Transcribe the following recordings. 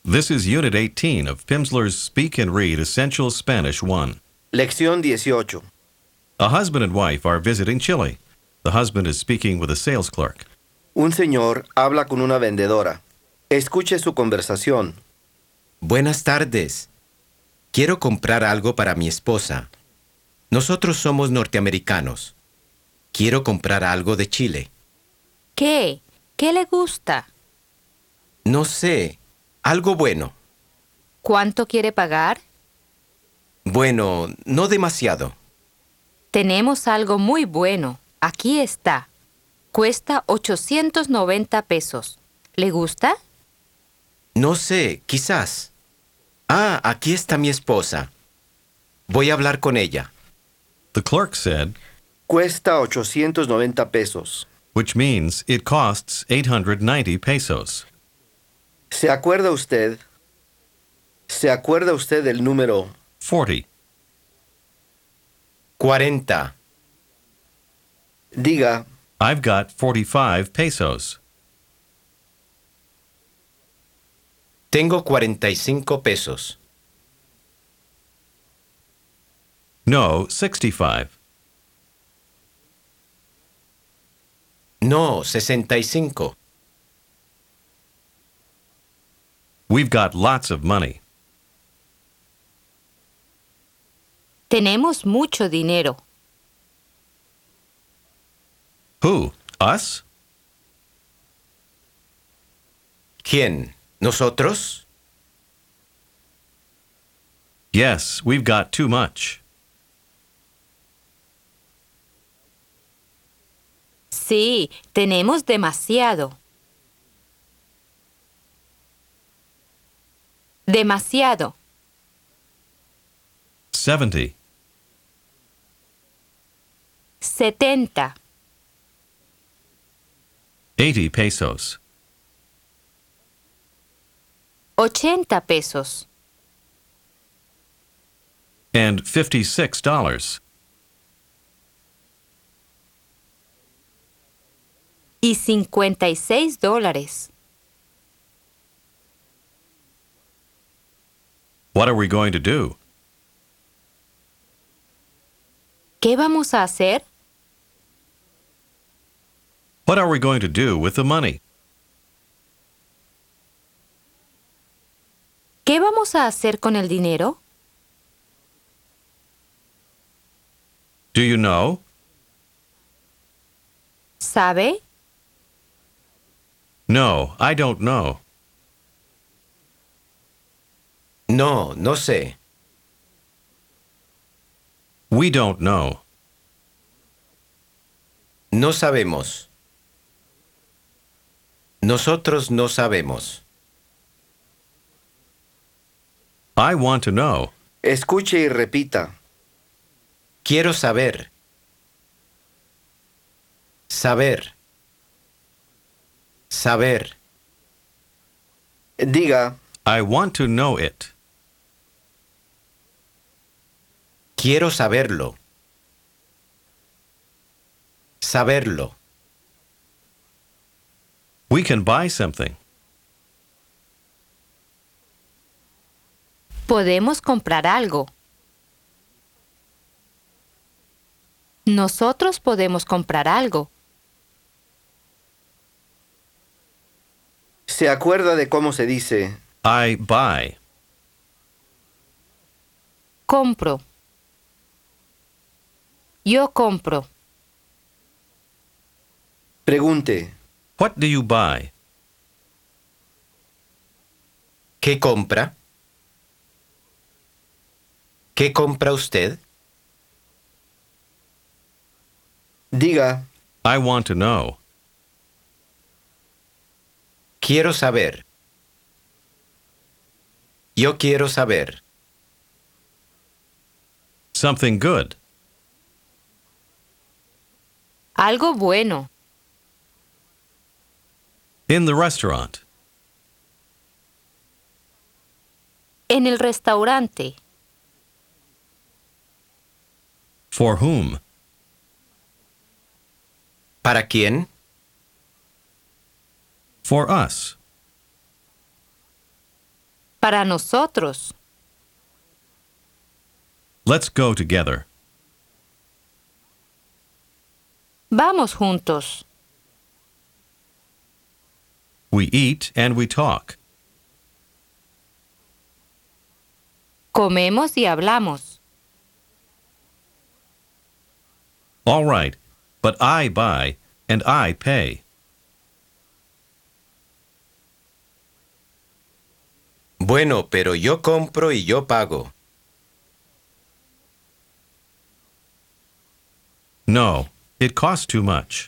This is Unit 18 of Pimsleur's Speak and Read Essential Spanish 1. Lección 18. A husband and wife are visiting Chile. The husband is speaking with a sales clerk. Un señor habla con una vendedora. Escuche su conversación. Buenas tardes. Quiero comprar algo para mi esposa. Nosotros somos norteamericanos. Quiero comprar algo de Chile. ¿Qué? ¿Qué le gusta? No sé, algo bueno. ¿Cuánto quiere pagar? Bueno, no demasiado. Tenemos algo muy bueno. Aquí está. Cuesta 890 pesos. ¿Le gusta? No sé, quizás. Ah, aquí está mi esposa. Voy a hablar con ella. The clerk said, Cuesta 890 pesos. which means it costs 890 pesos. ¿Se acuerda usted? ¿Se acuerda usted del número? 40. 40. Diga, I've got 45 pesos. Tengo 45 pesos. No, 65. No, 65. We've got lots of money. Tenemos mucho dinero. Who? Us? ¿Quién? ¿Nosotros? Yes, we've got too much. Sí, tenemos demasiado. Demasiado. 70. 70. 80 pesos. 80 pesos. And $56. Y 56 dólares. What are we going to do? ¿Qué vamos a hacer? What are we going to do with the money? ¿Qué vamos a hacer con el dinero? Do you know? ¿Sabe? No, I don't know. No, no sé. We don't know. No sabemos. Nosotros no sabemos. I want to know. escuche y repita. Quiero saber. Saber. Saber. Diga, I want to know it. Quiero saberlo. Saberlo. We can buy something. Podemos comprar algo. Nosotros podemos comprar algo. ¿se acuerda de cómo se dice? I buy. Compro. Yo compro. Pregunte, What do you buy? ¿Qué compra? ¿Qué compra usted? diga, I want to know. Quiero saber. Yo quiero saber. Something good. Algo bueno. In the restaurant. En el restaurante. For whom? ¿Para quién? For us. Para nosotros. Let's go together. Vamos juntos. We eat and we talk. Comemos y hablamos. All right, but I buy and I pay. Bueno, pero yo compro y yo pago. No, it costs too much.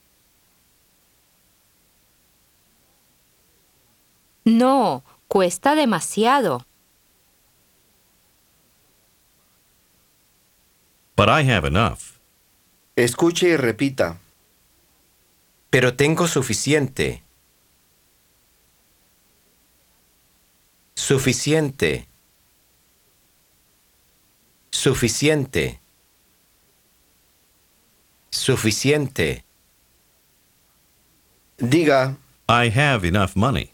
No, cuesta demasiado. But I have enough. Escuche y repita. Pero tengo suficiente. Suficiente. Suficiente. Suficiente. Diga, I have enough money.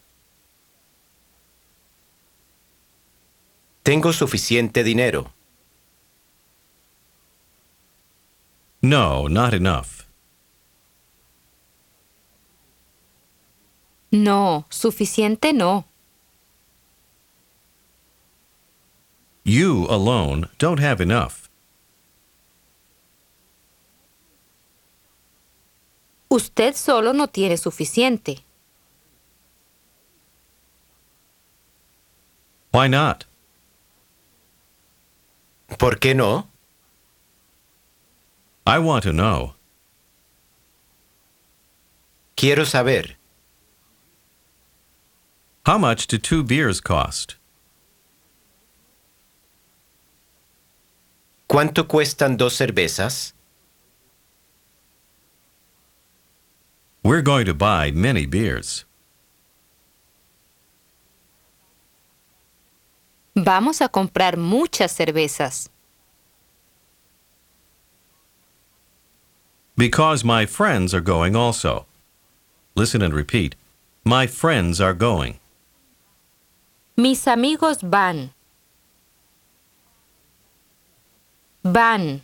Tengo suficiente dinero. No, not enough. No, suficiente no. You alone don't have enough. Usted solo no tiene suficiente. Why not? ¿Por qué no? I want to know. Quiero saber. How much do 2 beers cost? ¿Cuánto cuestan 2 cervezas? We're going to buy many beers. Vamos a comprar muchas cervezas. Because my friends are going also. Listen and repeat. My friends are going. Mis amigos van. Van.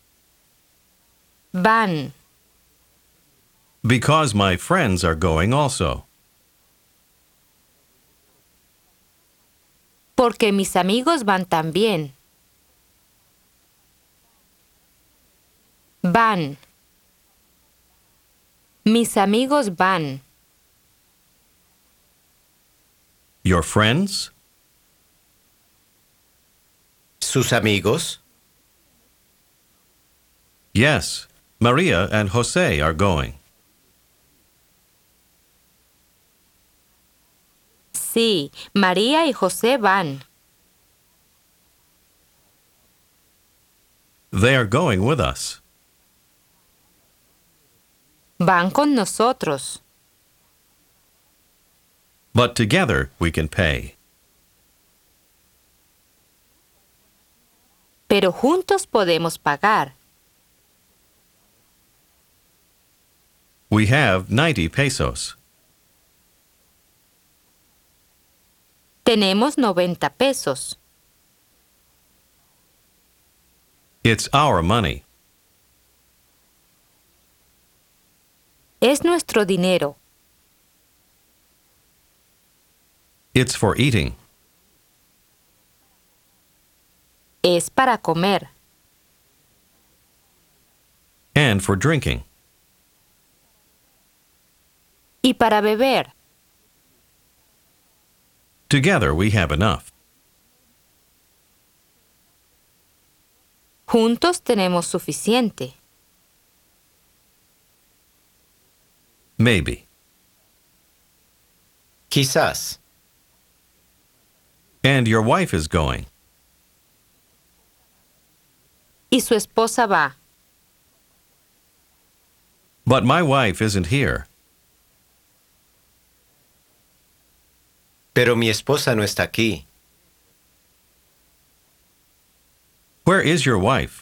Van. Because my friends are going also. Porque mis amigos van también. Van. Mis amigos van. Your friends? ¿Sus amigos? Yes, Maria and Jose are going. Sí, María y José van. They are going with us. Van con nosotros. But together we can pay. Pero juntos podemos pagar. We have 90 pesos. Tenemos 90 pesos. It's our money. Es nuestro dinero. It's for eating. Es para comer. And for drinking. Y para beber. Together we have enough. Juntos tenemos suficiente. Maybe. Quizás. And your wife is going. Y su esposa va. But my wife isn't here. Pero mi esposa no está aquí. Where is your wife?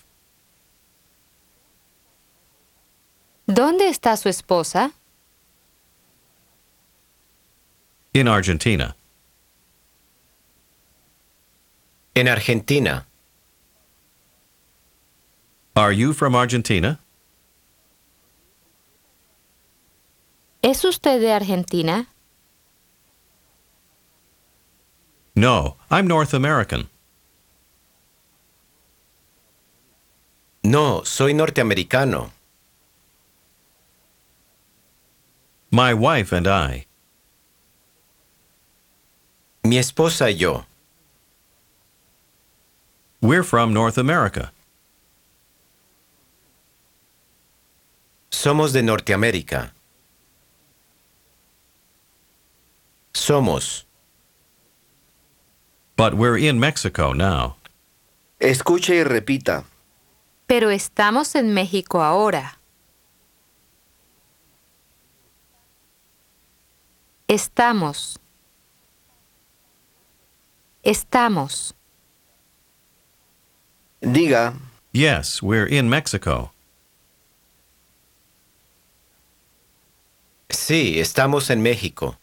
¿Dónde está su esposa? In Argentina. En Argentina. Are you from Argentina? ¿Es usted de Argentina? No, I'm North American. No, soy norteamericano. My wife and I. Mi esposa y yo. We're from North America. Somos de Norteamérica. Somos. But we're in Mexico now. Escuche y repita. Pero estamos en México ahora. Estamos. Estamos. Diga, Yes, we're in Mexico. Sí, estamos en México.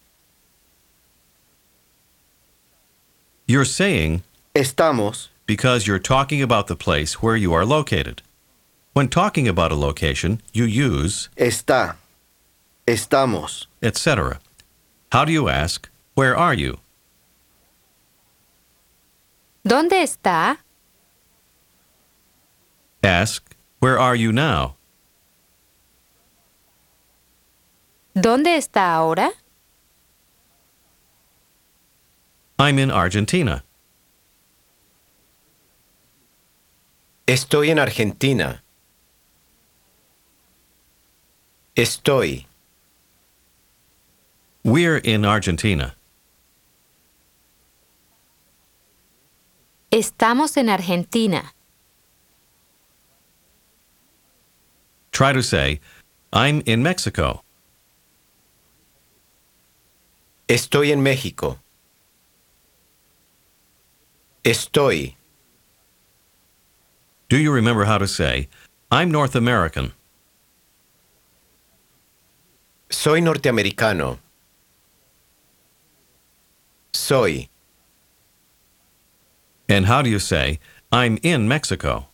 You're saying estamos, because you're talking about the place where you are located. When talking about a location, you use está, estamos. etc. How do you ask, where are you? ¿Dónde está? Ask, where are you now? ¿Dónde está ahora? I'm in Argentina. Estoy en Argentina. Estoy. We're in Argentina. Estamos en Argentina. Try to say, I'm in Mexico. Estoy en México. Estoy. Do you remember how to say, I'm North American? Soy norteamericano. Soy. And how do you say, I'm in Mexico?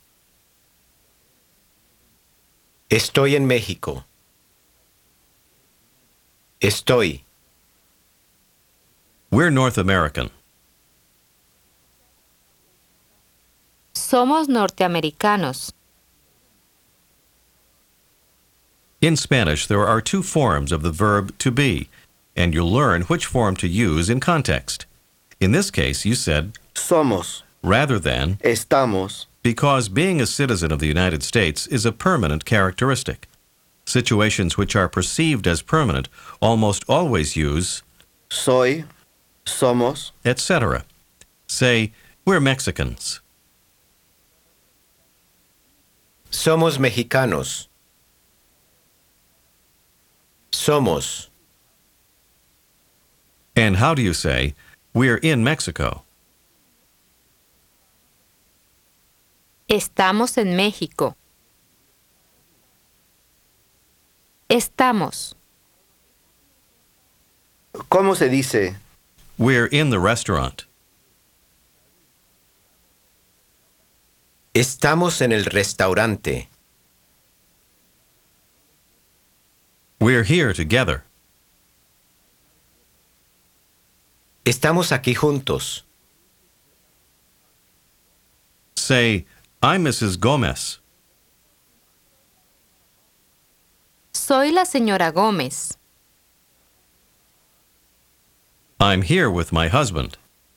Estoy en México. Estoy. We're North American. Somos norteamericanos. In Spanish, there are two forms of the verb to be, and you'll learn which form to use in context. In this case, you said Somos, rather than estamos, because being a citizen of the United States is a permanent characteristic. Situations which are perceived as permanent almost always use soy, somos, etc. Say, we're Mexicans. Somos mexicanos. Somos. And how do you say, we're in Mexico? Estamos en México. Estamos. ¿cómo se dice? We're in the restaurant. Estamos en el restaurante. We're here together. Estamos aquí juntos. Say, I'm Mrs. Gomez. Soy la señora Gómez. I'm here with my husband.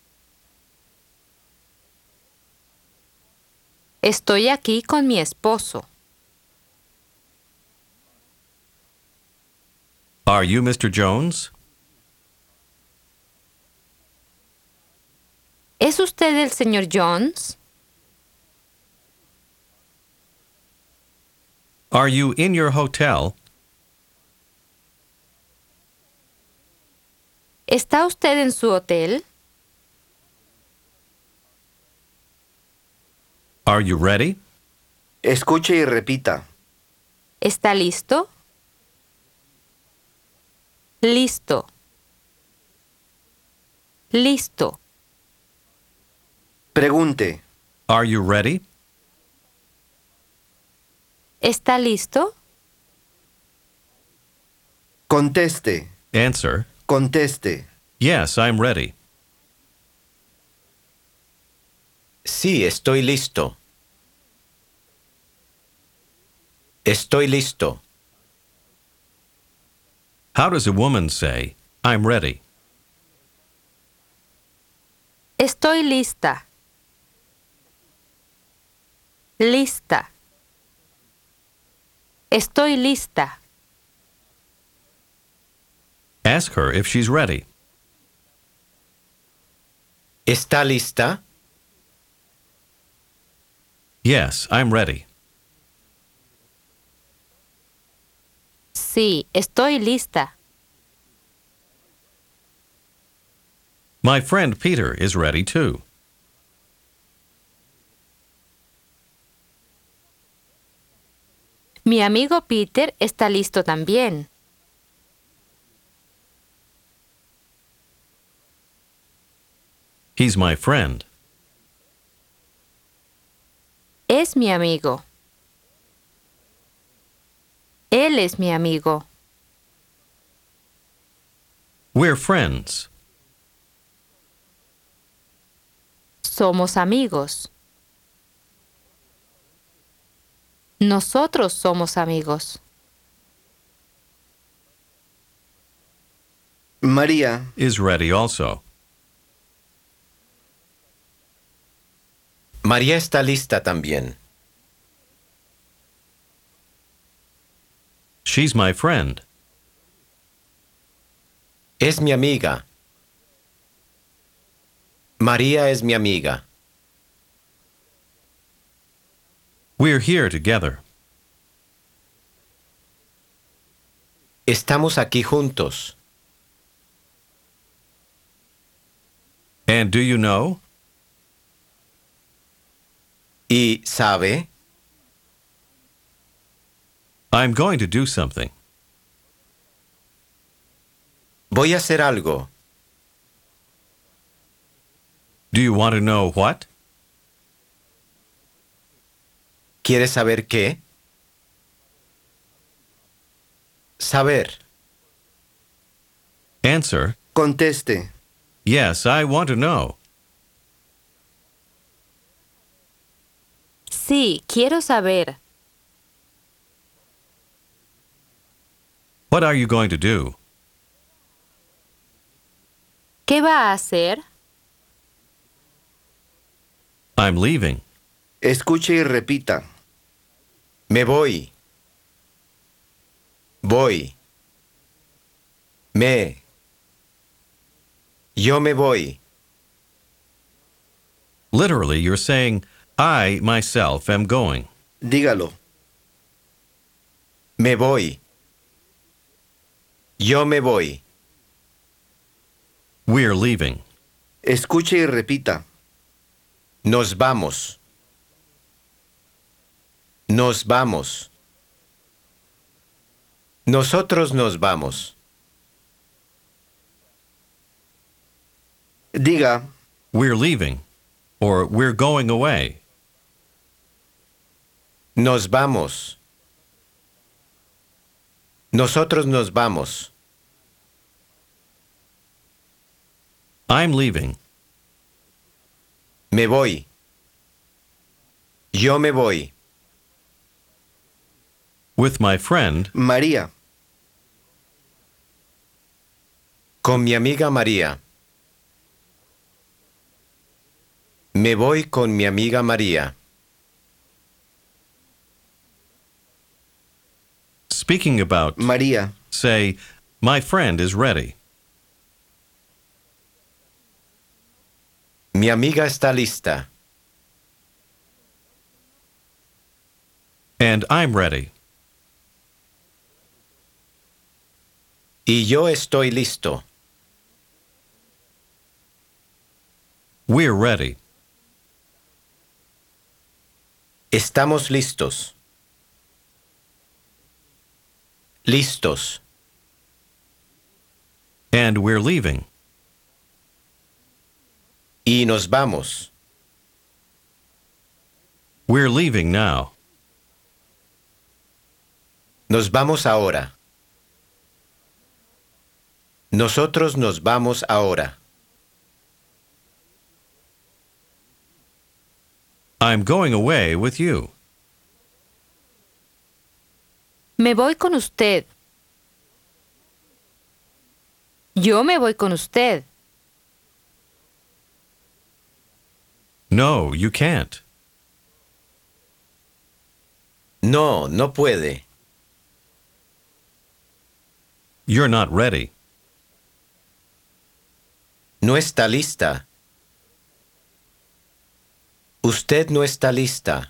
Estoy aquí con mi esposo. Are you Mr. Jones? ¿Es usted el señor Jones? Are you in your hotel? ¿Está usted en su hotel? Are you ready? Escuche y repita. ¿Está listo? Listo. Listo. Pregunte. Are you ready? ¿Está listo? Conteste. Answer. Conteste. Yes, I'm ready. Sí, estoy listo. Estoy listo. How does a woman say, I'm ready? Estoy lista. Lista. Estoy lista. Ask her if she's ready. ¿Está lista? Yes, I'm ready. Sí, estoy lista. My friend Peter is ready too. Mi amigo Peter está listo también. He's my friend. Es mi amigo. Él es mi amigo. We're friends. Somos amigos. Nosotros somos amigos. María. Is ready also. María está lista también. She's my friend. Es mi amiga. María es mi amiga. We're here together. Estamos aquí juntos. And do you know? ¿Y sabe? I'm going to do something. Voy a hacer algo. Do you want to know what? ¿Quieres saber qué? Saber. Answer. Conteste. Yes, I want to know. Sí, quiero saber. What are you going to do? ¿Qué va a hacer? I'm leaving. Escuche y repita. Me voy. Voy. Me. Yo me voy. Literally, you're saying, I, myself, am going. Dígalo. Me voy. Yo me voy. We're leaving. Escuche y repita. Nos vamos. Nos vamos. Nosotros nos vamos. Diga. We're leaving. Or we're going away. Nos vamos. Nosotros nos vamos. I'm leaving. Me voy. Yo me voy. With my friend, María. Con mi amiga María. Me voy con mi amiga María. speaking about, María. say, my friend is ready. Mi amiga está lista. And I'm ready. Y yo estoy listo. We're ready. Estamos listos. Listos. And we're leaving. Y nos vamos. We're leaving now. Nos vamos ahora. Nosotros nos vamos ahora. I'm going away with you. Me voy con usted. Yo me voy con usted. No, you can't. No, no puede. You're not ready. No está lista. Usted no está lista.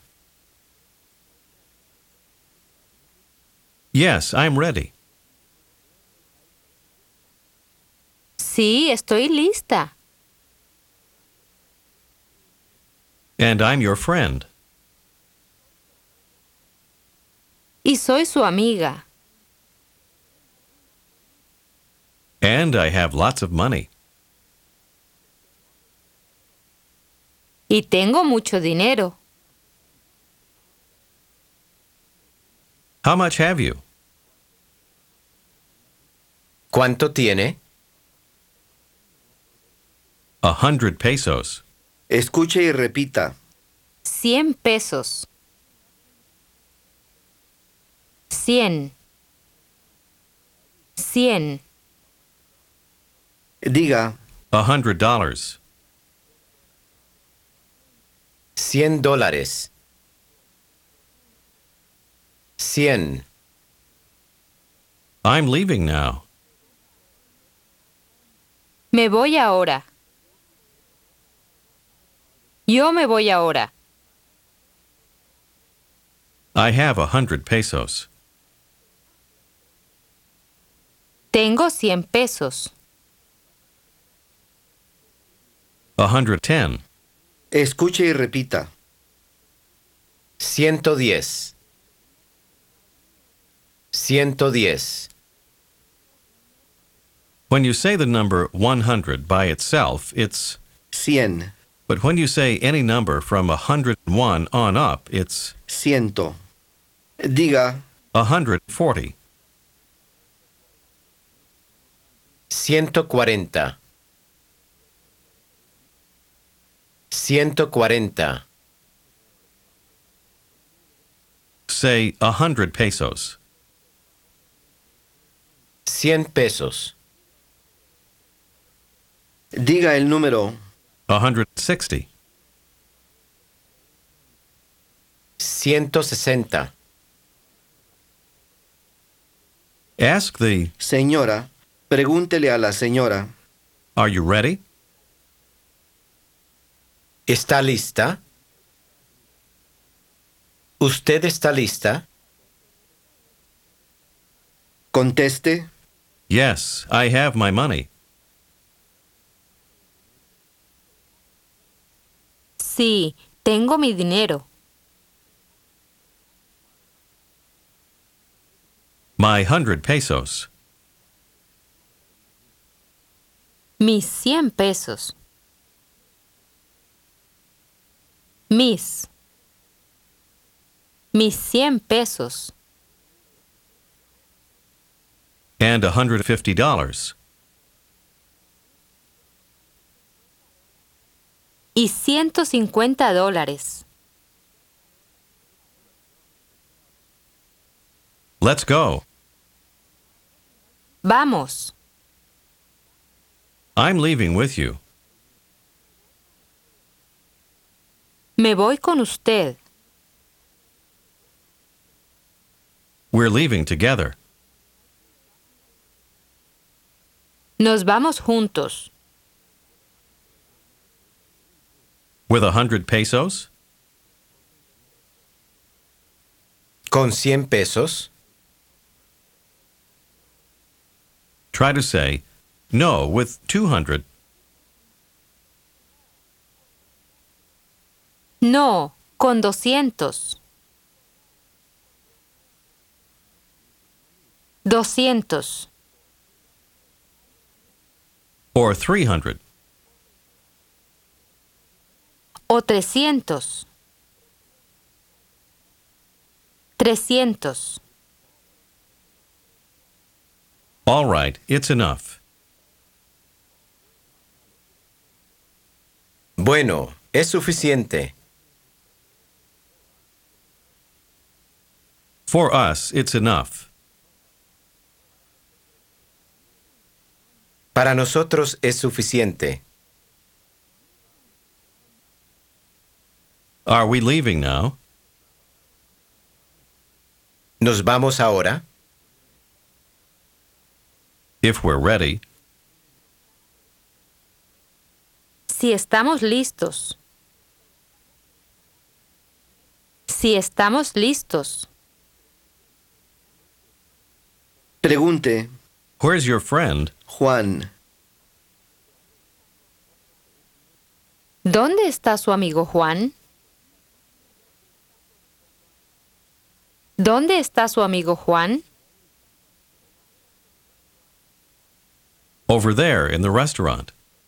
Yes, I'm ready. Sí, estoy lista. And I'm your friend. Y soy su amiga. And I have lots of money. Y tengo mucho dinero. How much have you? ¿Cuánto tiene? 100 pesos. Escuche y repita. 100 pesos. 100. 100. Diga, $100. $100. 100. I'm leaving now. Me voy ahora. Yo me voy ahora. I have 100 pesos. Tengo 100 pesos. 110. escuche y repita. 110. 110. When you say the number 100 by itself, it's... 100, But when you say any number from 101 on up, it's 100. Diga, 140. 140. 140. Say 100 pesos. 100 pesos. diga el número. 160. 160. Ask the, Señora, pregúntele a la señora. are you ready? ¿Está lista? ¿Usted está lista? Conteste, Yes, I have my money. Sí, tengo mi dinero. My 100 pesos. Mis 100 pesos. Mis 100 pesos. And $150. Y $150. Let's go. Vamos. I'm leaving with you. Me voy con usted. We're leaving together. Nos vamos juntos. With 100 pesos? ¿Con 100 pesos? Try to say, no, with 200. No, con 200. 200. Or 300. O 300. 300. All right, it's enough. Bueno, es suficiente. For us, it's enough. Para nosotros es suficiente. Are we leaving now? ¿Nos vamos ahora? If we're ready. Si estamos listos. Si estamos listos. Pregunte, Where's your friend? Juan. ¿Dónde está su amigo Juan? ¿Dónde está su amigo Juan? Over there in the restaurant.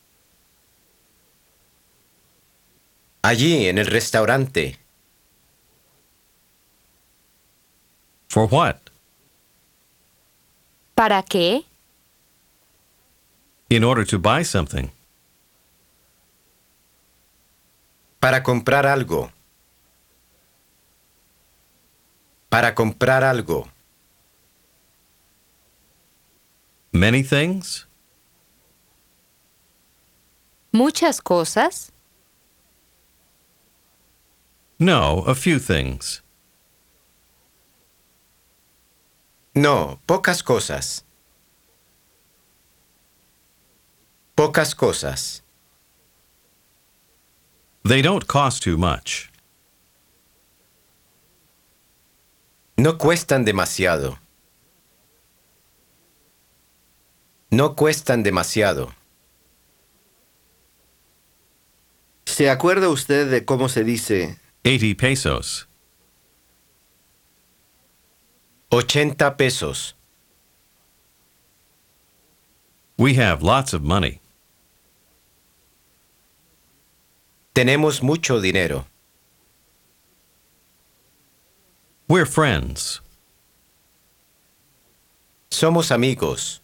Allí, en el restaurante. For what? ¿Para qué? In order to buy something. Para comprar algo. Para comprar algo. Many things? ¿Muchas cosas? No, a few things. No, pocas cosas. Pocas cosas. They don't cost too much. No cuestan demasiado. No cuestan demasiado. ¿Se acuerda usted de cómo se dice 80 pesos. 80 pesos. We have lots of money. Tenemos mucho dinero. We're friends. Somos amigos.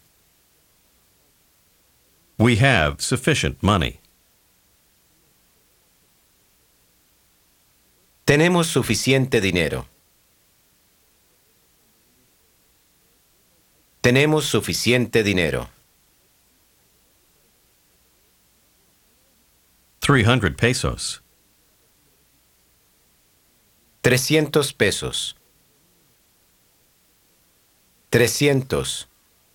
We have sufficient money. Tenemos suficiente dinero. Tenemos suficiente dinero. 300 pesos. 300 pesos. 300.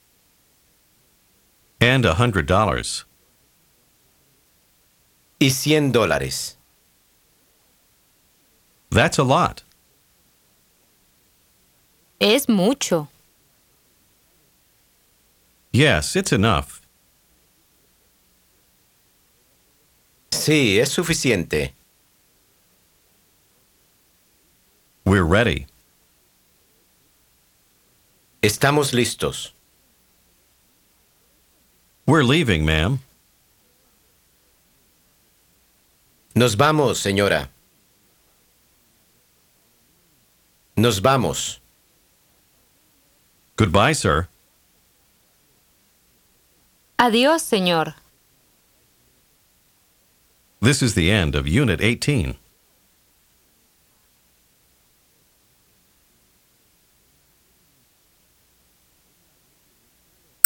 And $100. Y $100. That's a lot. Es mucho. Yes, it's enough. Sí, es suficiente. We're ready. Estamos listos. We're leaving, ma'am. Nos vamos, señora. Nos vamos. Goodbye, sir. Adiós, señor. This is the end of Unit 18.